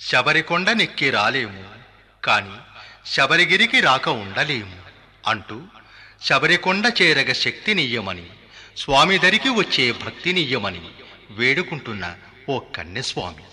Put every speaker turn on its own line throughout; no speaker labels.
శబరికొండ నెక్కి రాలేము, కాని శబరిగిరికి రాక ఉండలేము అంటూ శబరికొండ చేరగ శక్తినియ్యమని, స్వామి దరికి వచ్చే భక్తినియ్యమని వేడుకుంటున్న ఓ కన్యస్వామి.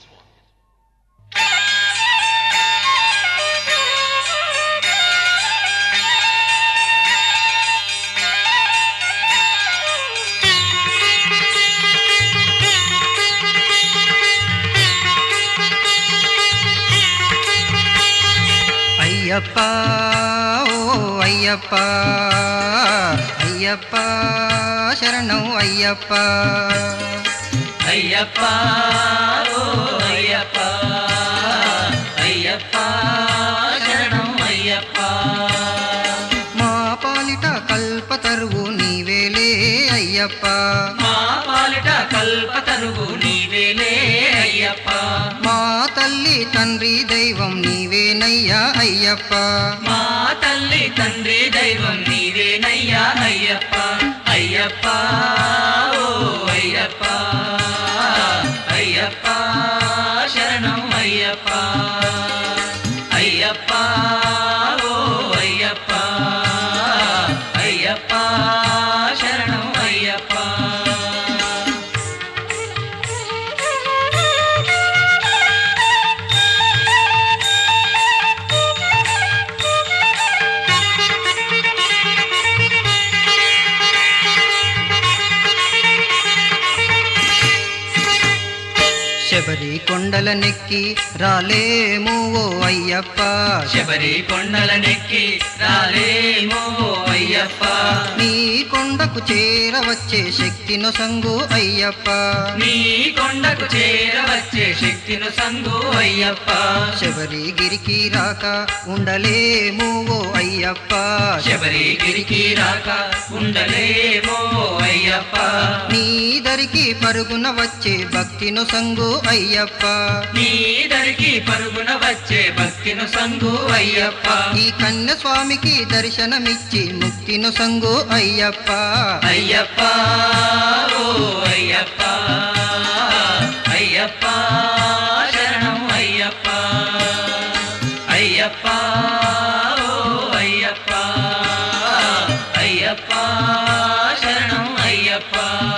అయ్యప్ప ఓ అయ్యప్ప, అయ్యప్ప శరణం అయ్యప్ప.
అయ్యప్ప ఓ అయ్యప్ప, అయ్యప్ప శరణం అయ్యప్ప.
మా పాలిట కల్పతరువు నీవేలే అయ్యప్ప,
మా పాలిట కల్పతరువు నీవేలే అయ్యప్ప.
మా తల్లి తండ్రి దైవం నీవేనయ్యా అయ్యప్ప,
మా తల్లి తండ్రి దైవం నీవేనయ్యా అయ్యప్ప. అయ్యప్ప ఓ అయ్యప్ప, అయ్యప్ప శరణం అయ్యప్ప. అయ్యప్ప ఓ అయ్యప్ప, అయ్యప్ప శరణం అయ్యప్ప.
శబరి కొండల నెక్కి రాలేము ఓ అయ్యప్ప,
శబరి కొండల నెక్కి రాలేమో అయ్యప్ప.
నీ కొండకు చేరవచ్చే శక్తిను సంగు అయ్యప్ప,
నీ కొండకు చేరవచ్చే శక్తిను సంగు అయ్యప్ప.
శబరిగిరికి రాక ఉండలేము ఓ అయ్యప్ప,
శబరిగిరికి రాక ఉండలేమో అయ్యప్ప.
నీ దరికి పరుగున వచ్చే భక్తిను సంగు అయ్యప్ప,
నీ దరికి పరుగున వచ్చే భక్తిను సంగు అయ్యప్ప.
ఈ కన్య స్వామికి దర్శనమిచ్చి ముక్తిను సంగు అయ్యప్ప.
అయ్యప్ప ఓ అయ్యప్ప, అయ్యప్ప శరణం అయ్యప్ప. అయ్యప్ప ఓ అయ్యప్ప, అయ్యప్ప శరణం అయ్యప్ప.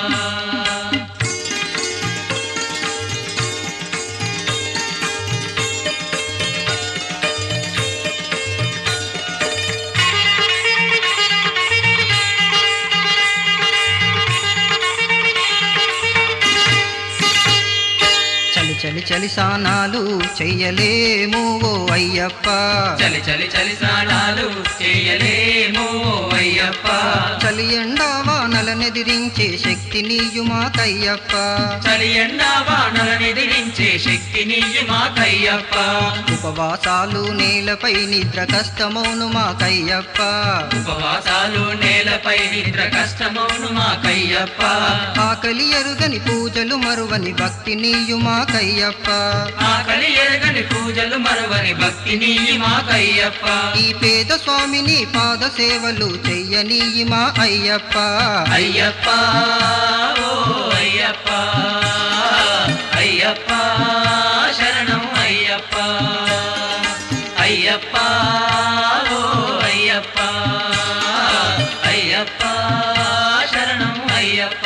చలి చలి చలి సానాలు చెయ్యలేము ఓ అయ్యప్ప,
చలి చలి చలి స్నానాలు చేయలేమో అయ్యప్ప.
చలి ఎండా వానలనెదిరించే శక్తి నీయు మాకయ్యప్ప,
చలి ఎండా వానలనెదిరించే శక్తి నీయు మాకయ్యప్ప.
ఉపవాసాలు నేలపై నిద్ర కష్టమౌను మాకయ్యప్ప,
ఉపవాసాలు నేలపై నిద్ర కష్టమౌను మాకయ్యప్ప.
ఆకలి ఎరుగని పూజలు మరువని భక్తి నీయు మాకయ్యప్ప,
ఆకలి ఎరగని పూజలు మరువని భక్తి నీయి మాకయ్యప్ప.
ఈ పేద స్వామిని పాద సేవలు చెయ్యనీయి మా అయ్యప్ప.
అయ్యప్ప ఓ అయ్యప్ప, అయ్యప్ప శరణం అయ్యప్ప. అయ్యప్ప ఓ అయ్యప్ప, అయ్యప్ప శరణం అయ్యప్ప.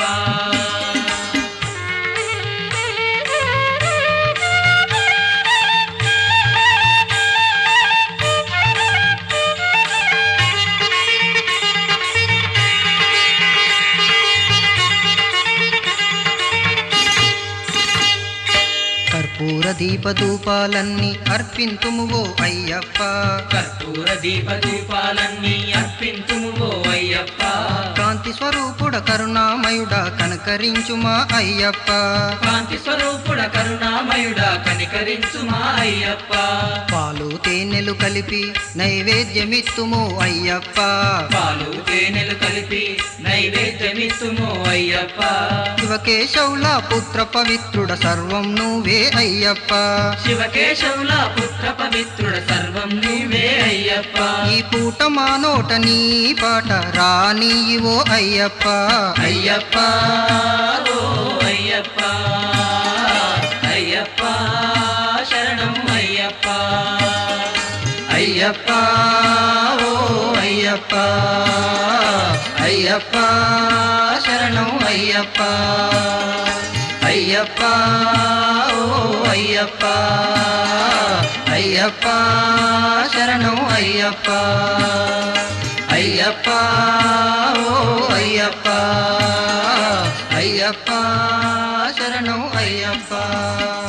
కర్పూర దీప ధూపాలన్నీ అర్పింతుము ఓ అయ్యప్ప,
కర్పూర దీప ధూపాలన్నీ అర్పింతుము ఓ అయ్యప్ప.
కాంతి స్వరూపుడ కరుణామయుడ కనకరించు మా అయ్యప్ప,
కాంతి స్వరూపుడ కరుణామయుడ కనికరించు మా అయ్యప్ప.
పాలు తేనెలు కలిపి నైవేద్యమిత్తుము అయ్యప్ప,
పాలు తేనెలు కలిపి నైవేద్యమిత్తుము అయ్యప్ప.
శివకేశవుల పుత్ర పవిత్రుడ సర్వం నువ్వే అయ్యప్ప,
శివకేశవుల పుత్ర పవిత్రుడ సర్వం నీవే అయ్యప్ప.
ఈ పూట మా నోట నీ పాట రానీవో అయ్యప్ప.
అయ్యప్ప ఓ అయ్యప్ప, అయ్యప్ప శరణం అయ్యప్ప. అయ్యప్ప
అయ్యప్ప ఓ అయ్యప్ప అయ్యప్ప శరణం అయ్యప్ప అయ్యప్ప ఓ అయ్యప్ప అయ్యప్ప శరణం అయ్యప్ప అయ్యప్ప ఓ అయ్యప్ప అయ్యప్ప శరణం అయ్యప్ప